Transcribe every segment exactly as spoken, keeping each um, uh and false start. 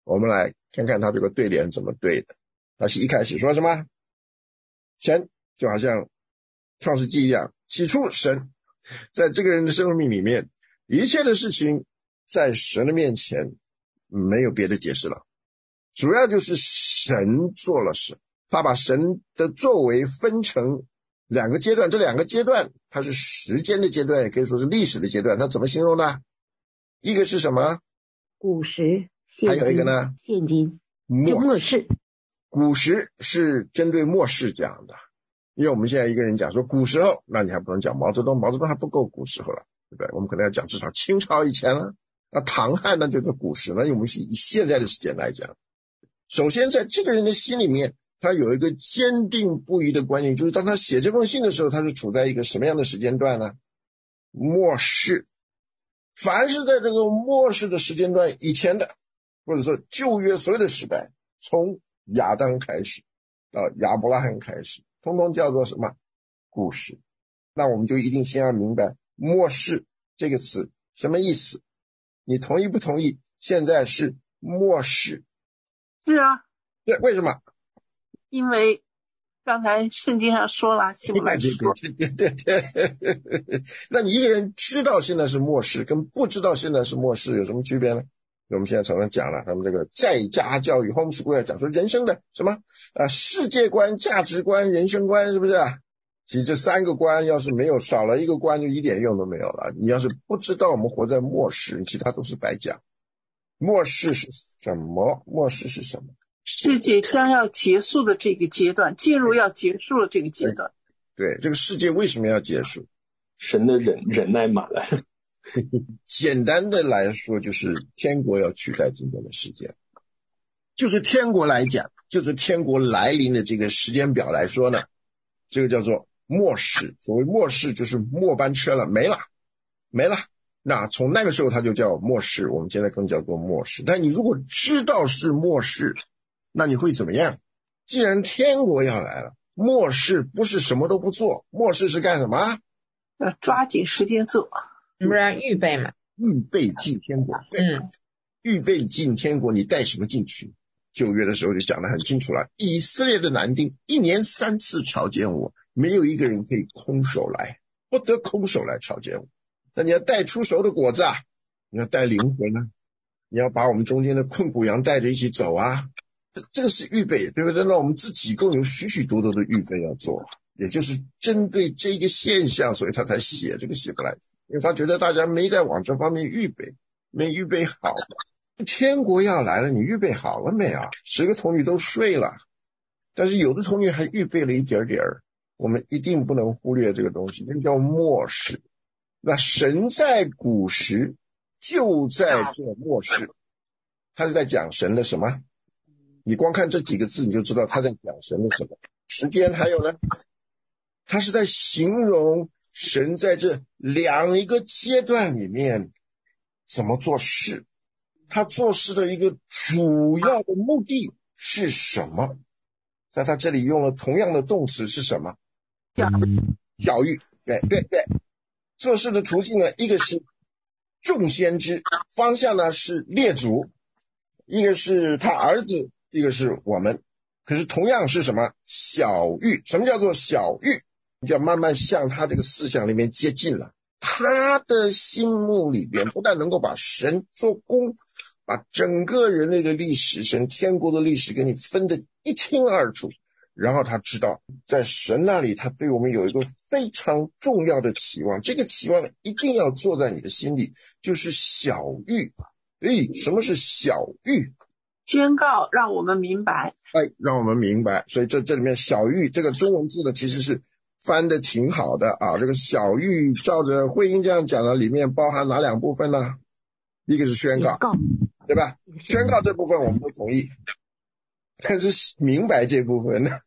我们来看看他这个对联怎么对的。他是一开始说什么？神就好像创世纪一样，起初神在这个人的生命里面，一切的事情在神的面前没有别的解释了，主要就是神做了事。他把神的作为分成两个阶段，这两个阶段它是时间的阶段，也可以说是历史的阶段。他怎么形容呢？一个是什么？ 古时， 还有一个呢？ 现今， 末末世。 古时是针对末世讲的，因为我们现在一个人讲说古时候，那你还不能讲毛泽东，毛泽东还不够古时候了，对不对？我们可能要讲至少清朝以前了，那唐汉那就是古时了，因为我们是以现在的时间来讲。首先在这个人的心里面，他有一个坚定不移的观念，就是当他写这封信的时候，他是处在一个什么样的时间段呢？末世。凡是在这个末世的时间段以前的，或者说旧约所有的时代，从亚当开始到亚伯拉罕开始，通通叫做什么？古时。那我们就一定先要明白末世这个词什么意思，你同意不同意？现在是末世。 是啊。 对，为什么？ 因为刚才圣经上说了，希伯来说， 对对对对对。那你一个人知道现在是末世，跟不知道现在是末世有什么区别呢？我们现在常常讲了，他们这个在家教育 homeschool 要讲说人生的什么啊世界观、价值观、人生观，是不是啊？其实这三个观要是没有，少了一个观就一点用都没有了。你要是不知道我们活在末世，其他都是白讲。末世是什么？末世是什么？ 世界将要结束的这个阶段，进入要结束了这个阶段。 对，这个世界为什么要结束？ 神的忍忍耐满了。 简单的来说，就是天国要取代今天的世界。就是天国来讲，就是天国来临的这个时间表来说呢，这个叫做末世。所谓末世就是末班车了，没了没了。那从那个时候它就叫末世，我们现在更叫做末世。但你如果知道是末世，那你会怎么样？既然天国要来了，末世不是什么都不做，末世是干什么？ 要抓紧时间做， 不是预备嘛？ 预备进天国。 嗯， 预备进天国，你带什么进去？旧约的时候就讲得很清楚了，以色列的男丁一年三次朝见我，没有一个人可以空手来，不得空手来朝见我。那你要带出熟的果子啊，你要带灵魂啊，你要把我们中间的困苦羊带着一起走啊，这个是预备，对不对？那我们自己更有许许多多的预备要做，也就是针对这个现象，所以他才写这个希伯来书，因为他觉得大家没在往这方面预备，没预备好。天国要来了，你预备好了没啊？十个童女都睡了，但是有的童女还预备了一点点儿，我们一定不能忽略这个东西，那叫末世。那神在古时就在这末世，他是在讲神的什么？你光看这几个字你就知道他在讲神的什么。时间还有呢，他是在形容神在这两一个阶段里面怎么做事，他做事的一个主要的目的是什么？在他这里用了同样的动词是什么？教育。对对对，做事的途径呢，一个是众先知，方向呢是列祖，一个是他儿子，一个是我们。可是同样是什么？小玉。什么叫做小玉？你就要慢慢向他这个思想里面接近了。他的心目里边不但能够把神做工，把整个人类的历史，神天国的历史给你分得一清二楚，然后他知道在神那里他对我们有一个非常重要的期望，这个期望一定要做在你的心里，就是小玉。诶，什么是小玉？ 宣告让我们明白， 哎，让我们明白。所以这这里面小玉这个中文字呢，其实是翻的挺好的啊。这个小玉照着慧音这样讲的，里面包含哪两部分呢？一个是宣告，对吧？宣告这部分我们都同意，但是明白这部分呢，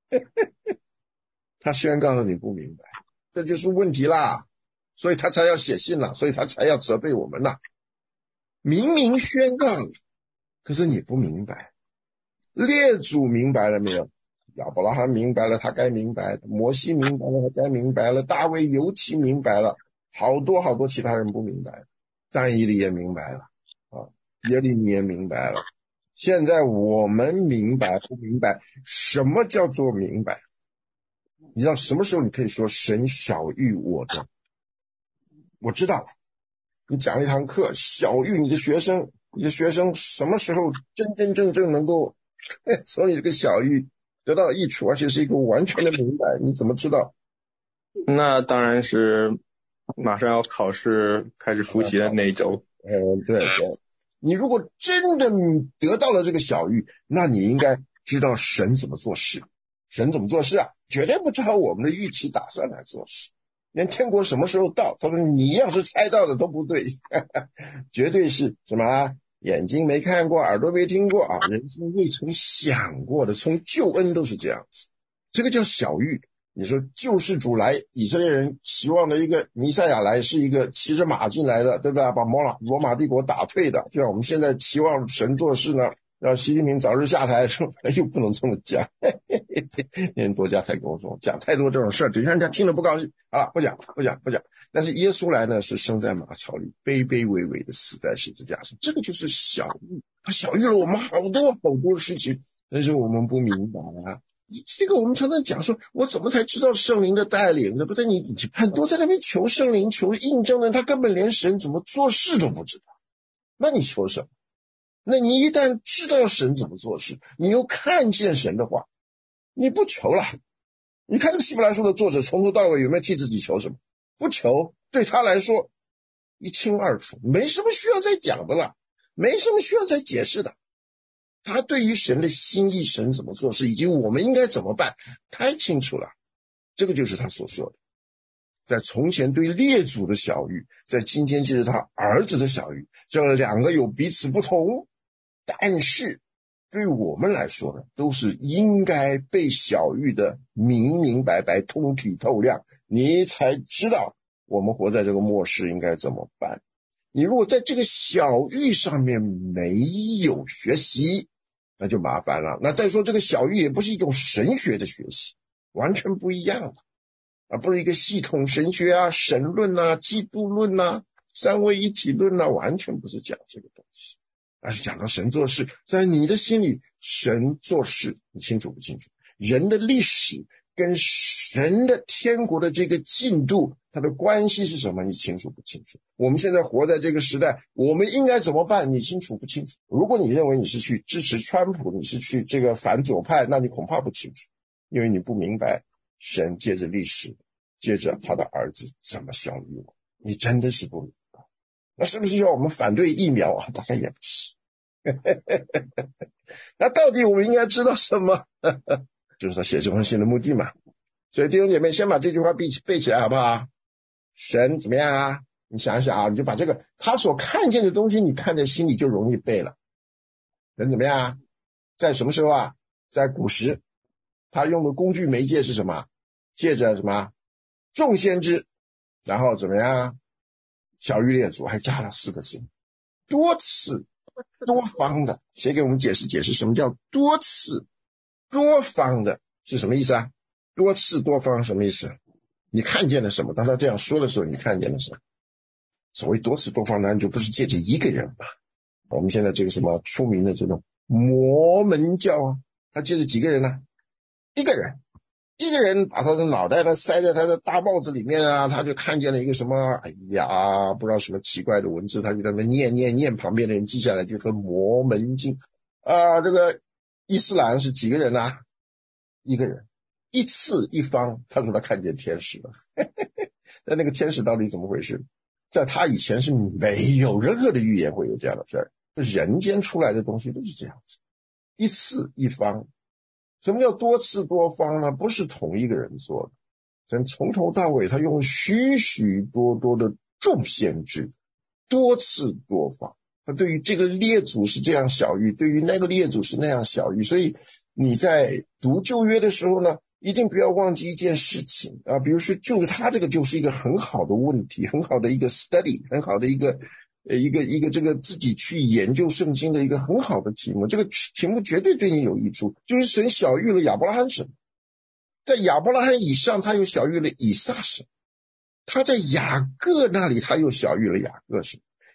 他宣告了你不明白，这就是问题啦。所以他才要写信啦，所以他才要责备我们啦。明明宣告了，可是你不明白。列祖明白了没有？亚伯拉罕明白了他该明白的，摩西明白了他该明白了，大卫尤其明白了，好多好多其他人不明白，但以理也明白了啊，耶利米也明白了， 现在我们明白不明白什么叫做明白？你知道什么时候你可以说神晓谕我的？我知道你讲了一堂课，晓谕你的学生，你的学生什么时候真真正正能够从你这个晓谕得到益处，而且是一个完全的明白，你怎么知道？ 那当然是马上要考试开始复习的那一周。 嗯，对对。你如果真的得到了这个晓谕，那你应该知道神怎么做事。神怎么做事啊？绝对不照我们的预期打算来做事。连天国什么时候到，他说你要是猜到的都不对，绝对是什么啊？眼睛没看过，耳朵没听过啊，人生未曾想过的，从救恩都是这样子。这个叫晓谕。你说救世主来，以色列人期望的一个弥赛亚来是一个骑着马进来的，对吧？把罗马罗马帝国打退的，就像我们现在期望神做事呢，让习近平早日下台，又不能这么讲。那天多家才跟我说，讲太多这种事儿，等一下人家听了不高兴啊，不讲不讲不讲。但是耶稣来呢，是生在马槽里，卑卑微微的死在十字架上，这个就是晓谕，他晓谕了我们好多好多事情，但是我们不明白啊。这个我们常常讲说，我怎么才知道圣灵的带领，对不对？你很多在那边求圣灵求印证的，他根本连神怎么做事都不知道，那你求什么？那你一旦知道神怎么做事，你又看见神的话，你不求了。你看这个希伯来书的作者从头到尾有没有替自己求什么？不求，对他来说一清二楚，没什么需要再讲的了，没什么需要再解释的。他对于神的心意，神怎么做事，以及我们应该怎么办，太清楚了。这个就是他所说的，在从前对列祖的晓谕，在今天借着他儿子的晓谕，这两个有彼此不同，但是对我们来说呢，都是应该被晓谕的明明白白，通体透亮，你才知道我们活在这个末世应该怎么办。你如果在这个晓谕上面没有学习，那就麻烦了。那再说这个晓谕也不是一种神学的学习，完全不一样的，而不是一个系统神学啊、神论啊、基督论啊、三位一体论啊，完全不是讲这个东西，而是讲到神做事。在你的心里，神做事你清楚不清楚？人的历史跟神的天国的这个进度，它的关系是什么？你清楚不清楚？我们现在活在这个时代，我们应该怎么办？你清楚不清楚？如果你认为你是去支持川普，你是去这个反左派，那你恐怕不清楚，因为你不明白神借着历史，借着他的儿子怎么晓谕我，你真的是不明白。那是不是要我们反对疫苗啊？大概也不是。那到底我们应该知道什么？就是他写这封信的目的嘛。所以弟兄姐妹，先把这句话背背起来好不好？神怎么样啊？你想想啊，你就把这个他所看见的东西，你看在心里就容易背了。人怎么样啊？在什么时候啊？在古时，他用的工具媒介是什么？借着什么？众先知，然后怎么样啊？晓谕列祖，还加了四个字，多次多方的。谁给我们解释解释什么叫多次多方的是什么意思啊？多次多方什么意思？你看见了什么？当他这样说的时候，你看见了什么？所谓多次多方呢，就不是借着一个人吧？我们现在这个什么出名的这种摩门教啊，他借着几个人呢？一个人，一个人把他的脑袋呢塞在他的大帽子里面啊，他就看见了一个什么，哎呀，不知道什么奇怪的文字，他就在那念念念，旁边的人记下来，就和摩门经啊。这个伊斯兰是几个人啊？一个人，一次一方，他说他看见天使了。那那个天使到底怎么回事？在他以前是没有任何的预言会有这样的事儿，人间出来的东西都是这样子，一次一方。什么叫多次多方呢？不是同一个人做的，但从头到尾他用许许多多的众先知，多次多方。他对于这个列祖是这样晓谕，对于那个列祖是那样晓谕。所以你在读旧约的时候呢，一定不要忘记一件事情啊，比如说就是他这个就是一个很好的问题，很好的一个 study， 很好的一个呃一个一个这个自己去研究圣经的一个很好的题目。这个题目绝对对你有益处，就是神晓谕了亚伯拉罕神，在亚伯拉罕以上他又晓谕了以撒神，他在雅各那里他又晓谕了雅各神。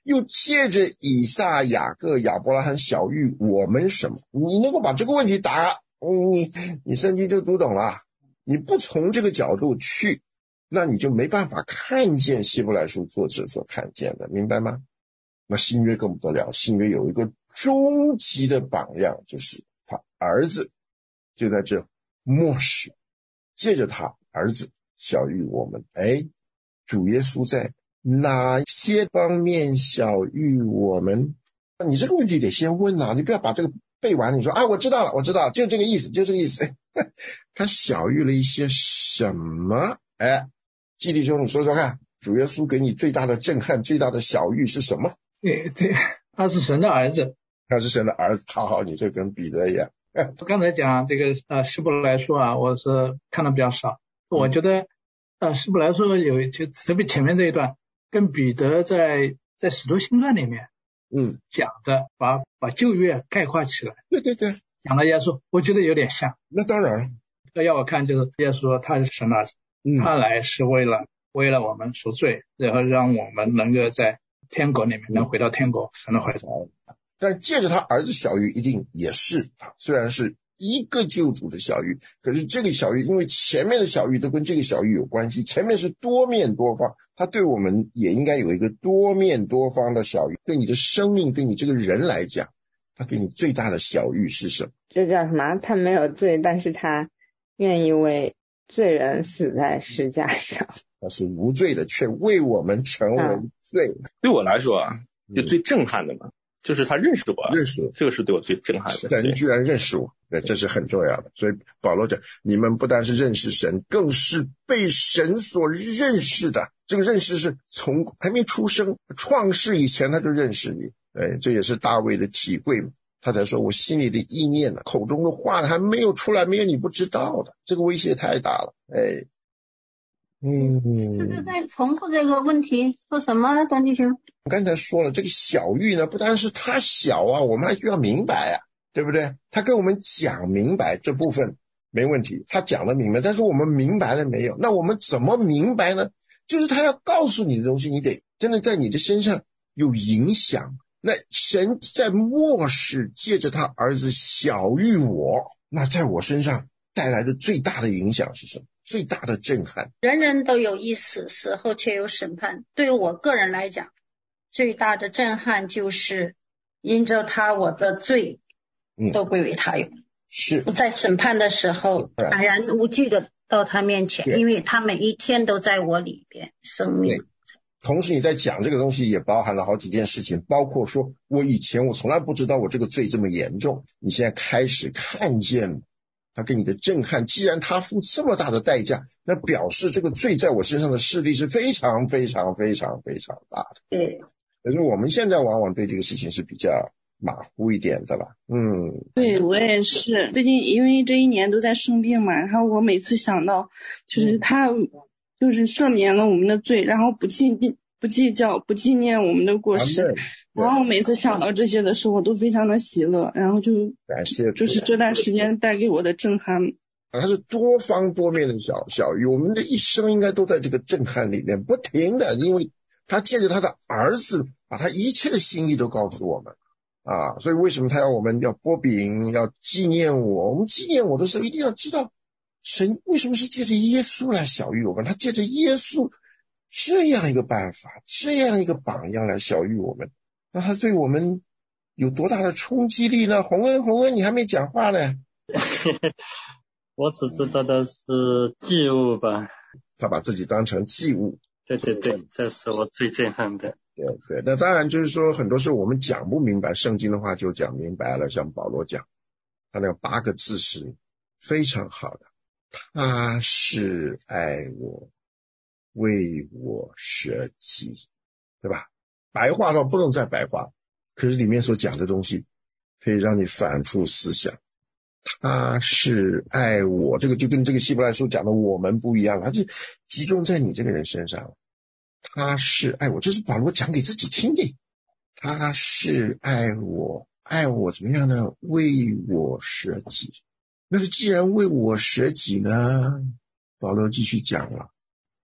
又借着以撒、雅各、亚伯拉罕晓谕我们什么？你能够把这个问题答，你你圣经就读懂了。你不从这个角度去，那你就没办法看见希伯来书作者所看见的，明白吗？那新约更不得了，新约有一个终极的榜样，就是他儿子就在这末世，借着他儿子晓谕我们。哎，主耶稣在哪些方面晓谕我们？你这个问题得先问啊，你不要把这个背完你说啊，我知道了我知道了，就这个意思就这个意思。他晓谕了一些什么？哎，基弟兄你说说看，主耶稣给你最大的震撼，最大的晓谕是什么？ 对对，他是神的儿子， 他是神的儿子。好好，你这跟彼得一样。 我刚才讲这个呃希伯来书啊，我是看的比较少，我觉得呃希伯来书有就特别前面这一段跟彼得在在使徒行传里面嗯讲的把把旧约概括起来， 对对对， 讲了耶稣，我觉得有点像。 那当然了， 要我看就是耶稣说他是神的儿子， 嗯他来是为了为了我们赎罪，然后让我们能够在天国里面能回到天国神的怀中。 但借着他儿子晓谕一定也是，虽然是一个救主的晓谕，可是这个晓谕因为前面的晓谕都跟这个晓谕有关系，前面是多面多方，他对我们也应该有一个多面多方的晓谕。对你的生命，对你这个人来讲，他给你最大的晓谕是什么？ 这叫什么？他没有罪，但是他愿意为罪人死在十架上。 他是无罪的，却为我们成为罪。 对我来说啊，就最震撼的嘛，就是他认识我， 认识我， 这个是对我最震撼的。 神居然认识我，对，这是很重要的。所以保罗讲，你们不但是认识神，更是被神所认识的。这个认识是从还没出生创世以前他就认识你。哎，这也是大卫的体会嘛。他才说我心里的意念呢，口中的话还没有出来，没有你不知道的。这个威胁太大了。哎，嗯， 这是在重复这个问题，说什么张弟兄？ 我刚才说了，这个晓谕呢，不单是他小啊，我们还需要明白啊，对不对？他跟我们讲明白这部分没问题，他讲得明白，但是我们明白了没有？那我们怎么明白呢？就是他要告诉你的东西，你得真的在你的身上有影响。那神在末世借着他儿子晓谕我，那在我身上带来的最大的影响是什么？最大的震撼。 人人都有一死，死后且有审判。对于我个人来讲，最大的震撼就是因着他我的罪都归为他有，嗯、 是在审判的时候坦然无惧的到他面前，因为他每一天都在我里边生命。 同时你在讲这个东西也包含了好几件事情，包括说我以前我从来不知道我这个罪这么严重，你现在开始看见他给你的震撼。既然他付这么大的代价，那表示这个罪在我身上的势力是非常非常非常非常大的。 对， 可是我们现在往往对这个事情是比较马虎一点的了。嗯， 对，我也是。最近因为这一年都在生病嘛，然后我每次想到就是他就是赦免了我们的罪，然后不计不计较不纪念我们的过失，然后每次想到这些的时候都非常的喜乐，然后就感谢就是这段时间带给我的震撼。 它是多方多面的小小雨，我们的一生应该都在这个震撼里面不停的，因为他借着他的儿子把他一切的心意都告诉我们啊，所以为什么他要我们要擘饼，要纪念我？我们纪念我的时候一定要知道神为什么是借着耶稣来晓谕我们，他借着耶稣这样一个办法，这样一个榜样来晓谕我们，那他对我们有多大的冲击力呢？洪恩，洪恩，你还没讲话呢。 我只知道的是祭物吧。 他把自己当成祭物。 对对对，这是我最震撼的。 对对，那当然就是说，很多时候我们讲不明白圣经的话就讲明白了，像保罗讲，他那八个字是非常好的。他是爱我，为我舍己，对吧？白话到不能再白话，可是里面所讲的东西可以让你反复思想。他是爱我，这个就跟这个希伯来书讲的我们不一样，它是集中在你这个人身上。他是爱我，这是保罗讲给自己听的。他是爱我，爱我怎么样呢？为我舍己。那是既然为我舍己呢，保罗继续讲了，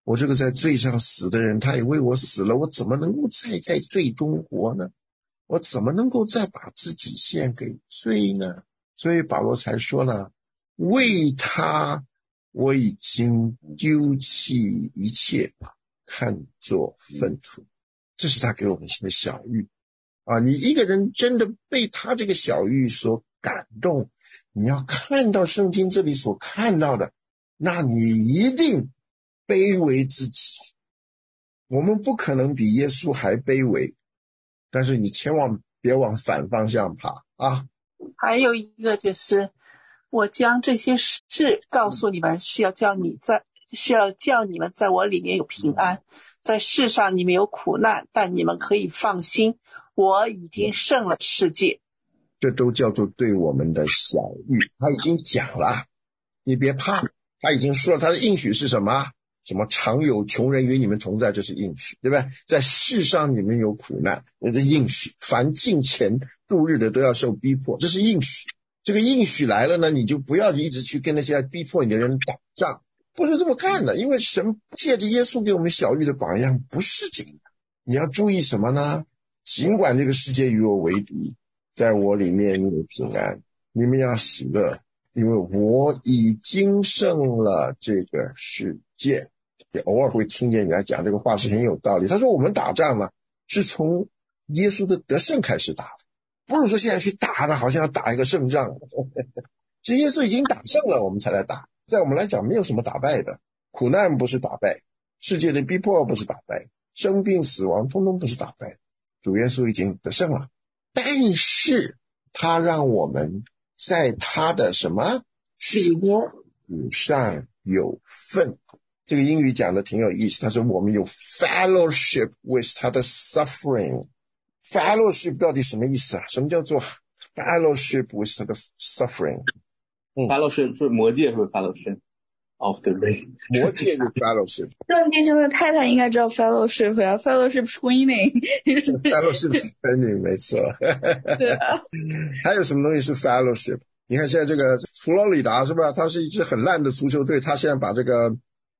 我这个在罪上死的人，他也为我死了，我怎么能够再在罪中活呢？我怎么能够再把自己献给罪呢？所以保罗才说了，为他我已经丢弃一切，看作粪土。这是他给我们的小玉啊！你一个人真的被他这个小玉所感动，你要看到圣经这里所看到的，那你一定卑微自己。我们不可能比耶稣还卑微，但是你千万别往反方向爬啊！ 还有一个就是，我将这些事告诉你们，是要叫你在，是要叫你们在我里面有平安。在世上你们有苦难，但你们可以放心，我已经胜了世界。 这都叫做对我们的小玉。他已经讲了，你别怕，他已经说了他的应许是什么？什么常有穷人与你们同在，这是应许，对不对？在世上你们有苦难，那是应许。凡敬虔度日的都要受逼迫，这是应许。这个应许来了呢，你就不要一直去跟那些逼迫你的人打仗，不是这么看的。因为神借着耶稣给我们小玉的榜样不是这个。你要注意什么呢？尽管这个世界与我为敌，在我里面你有平安，你们要喜乐，因为我已经胜了这个世界。也偶尔会听见人家讲这个话是很有道理。他说我们打仗呢，是从耶稣的得胜开始打的，不是说现在去打的好像要打一个胜仗。是耶稣已经打胜了，我们才来打。在我们来讲没有什么打败的，苦难不是打败，世界的逼迫不是打败，生病死亡通通不是打败，主耶稣已经得胜了。但是他让我们在他的什么里面上有份。这个英语讲的挺有意思，他说我们有 fellowship with 他的 suffering。 fellowship 到底什么意思啊？什么叫做 fellowship with 他的 suffering？ 嗯、fellowship 是魔戒是 fellowship of the ring， 魔戒是 fellowship。 郑弟兄的太太应该知道 fellowship 呀、啊、，fellowship twinning fellowship twinning 没错。 对啊。 还有什么东西是 fellowship？ 你看现在这个佛罗里达是吧，他是一支很烂的足球队，他现在把这个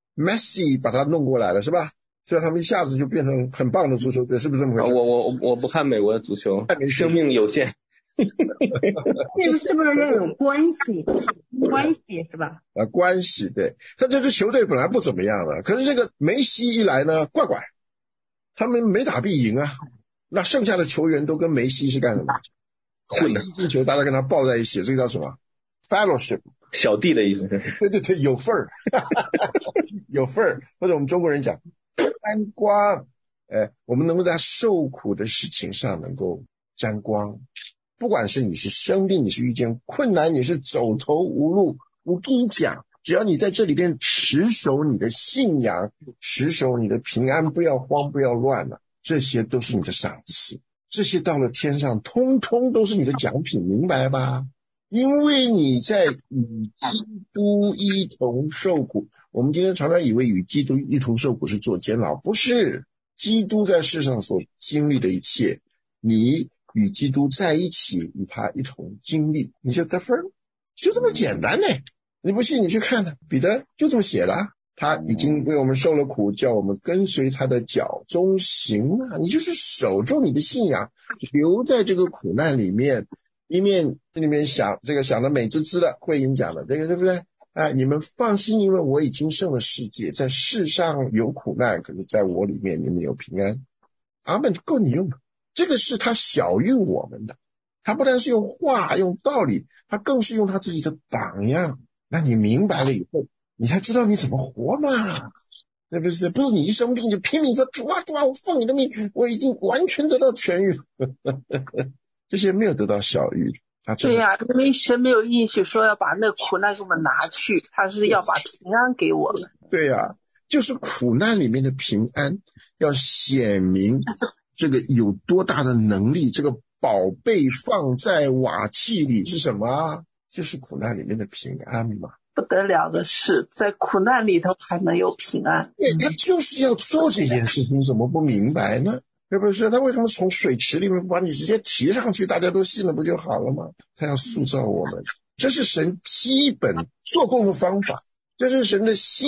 Messi 把他弄过来了是吧，所以他们一下子就变成很棒的足球队，是不是这么回事？ 我我我不看美国的足球，生命有限。 这个是不是要有关系？关系是吧？ 啊，关系，对。他这支球队本来不怎么样的，可是这个梅西一来呢，怪怪，他们没打必赢啊。那剩下的球员都跟梅西是干什么？混的，一进球大家跟他抱在一起，这个叫什么 ？fellowship。 小弟的意思是？ 对对对，有份儿，有份儿，或者我们中国人讲沾光。哎，我们能够在受苦的事情上能够沾光，不管是你是生病，你是遇见困难，你是走投无路，我跟你讲，只要你在这里边持守你的信仰，持守你的平安，不要慌，不要乱了，这些都是你的赏赐，这些到了天上通通都是你的奖品，明白吧？因为你在与基督一同受苦。我们今天常常以为与基督一同受苦是做监牢，不是。基督在世上所经历的一切，你与基督在一起，与他一同经历，你就得分，就这么简单呢。你不信你去看呢，彼得就这么写了，他已经为我们受了苦，叫我们跟随他的脚中行啊。你就是守住你的信仰，留在这个苦难里面，一面里面想这个想的美滋滋的，慧英讲的这个对不对？哎，你们放心，因为我已经胜了世界，在世上有苦难，可是在我里面你们有平安。阿们，够你用的。这个是他小运我们的，他不但是用话用道理，他更是用他自己的榜样。那你明白了以后，你才知道你怎么活嘛，对不对？不是你一生病就拼命说主啊主啊，我奉你的命，我已经完全得到痊愈。这些没有得到小愈。 对呀、啊，因为神没有应许说要把那苦难给我们拿去，他是要把平安给我们。 对呀、啊，就是苦难里面的平安，要显明这个有多大的能力。这个宝贝放在瓦器里是什么？就是苦难里面的平安嘛。 不得了的是，在苦难里头还能有平安。 对，他就是要做这件事情，怎么不明白呢？是不是？他为什么从水池里面把你直接提上去，大家都信了不就好了吗？他要塑造我们，这是神基本做工的方法，这是神的心意。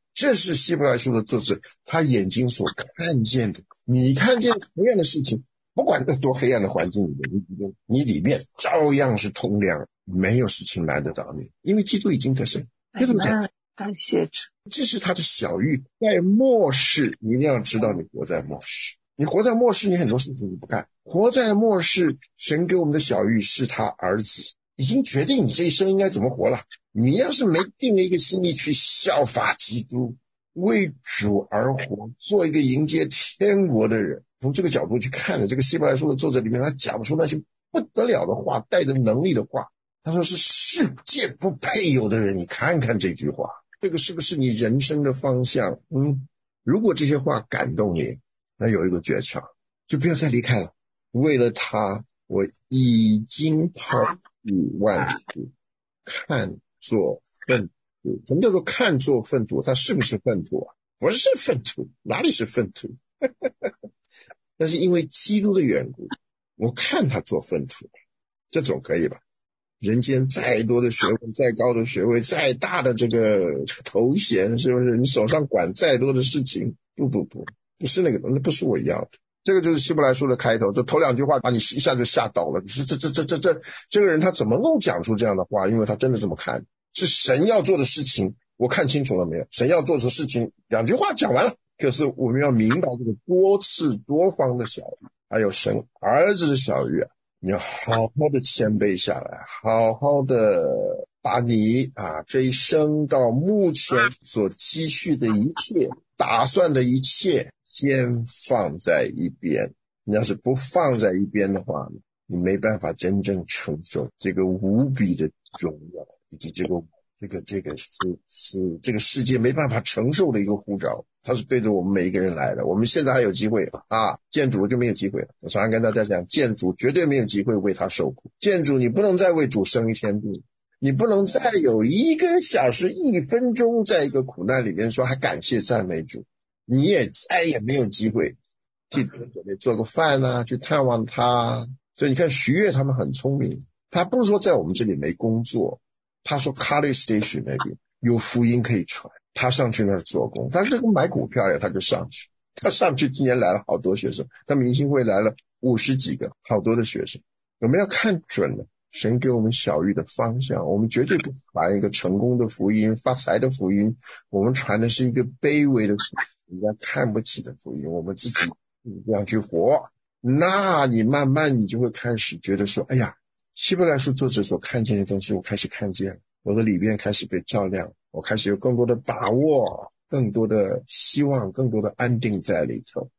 这是希伯来书的作者他眼睛所看见的。你看见同样的事情，不管在多黑暗的环境里面，你里面你里面照样是通亮，没有事情难得到你，因为基督已经得胜。就这么讲， 感谢主。 这是他的小玉。在末世，你一定要知道你活在末世。你活在末世，你很多事情你不干。活在末世，神给我们的小玉是他儿子，已经决定你这一生应该怎么活了。你要是没定了一个心意去效法基督，为主而活，做一个迎接天国的人，从这个角度去看的这个希伯来书的作者里面，他讲出那些不得了的话，带着能力的话。他说是世界不配有的人，你看看这句话，这个是不是你人生的方向？嗯，如果这些话感动你，那有一个诀窍，就不要再离开了。为了他，我已经抛弃万事，看作粪土。什么叫做看作粪土？它是不是粪土啊？不是粪土，哪里是粪土？但是因为基督的缘故，我看他做粪土，这总可以吧？人间再多的学问，再高的学位，再大的这个头衔，是不是？你手上管再多的事情，不不不，不是那个，那不是我要的。这个就是希伯来书的开头，这头两句话把你一下就吓倒了。这这这这这这这个人他怎么能讲出这样的话？因为他真的这么看，是神要做的事情，我看清楚了没有？神要做的事情，两句话讲完了。可是我们要明白这个多次多方的小玉，还有神儿子的小玉啊。你要好好的谦卑下来，好好的把你啊这一生到目前所积蓄的一切，打算的一切先放在一边。你要是不放在一边的话，你没办法真正承受这个无比的荣耀，以及这个这个这个是是这个世界没办法承受的一个呼召。他是对着我们每一个人来的。我们现在还有机会啊，见主就没有机会了。我常常跟大家讲，见主绝对没有机会为他受苦。见主你不能再为主生一天病，你不能再有一个小时一分钟在一个苦难里面说还感谢赞美主，你也再也没有机会替主准备做个饭啊，去探望他。所以你看徐悦他们很聪明，他不是说在我们这里没工作，他说 College Station 那边有福音可以传，他上去那儿做工。他这个买股票呀，他就上去，他上去今年来了好多学生，他明星会来了五十几个，好多的学生。我们要看准了神给我们小玉的方向，我们绝对不传一个成功的福音，发财的福音，我们传的是一个卑微的福音，人家看不起的福音，我们自己这样去活。那你慢慢你就会开始觉得说，哎呀，希伯来书作者所看见的东西我开始看见了，我的里面开始被照亮，我开始有更多的把握，更多的希望，更多的安定在里头。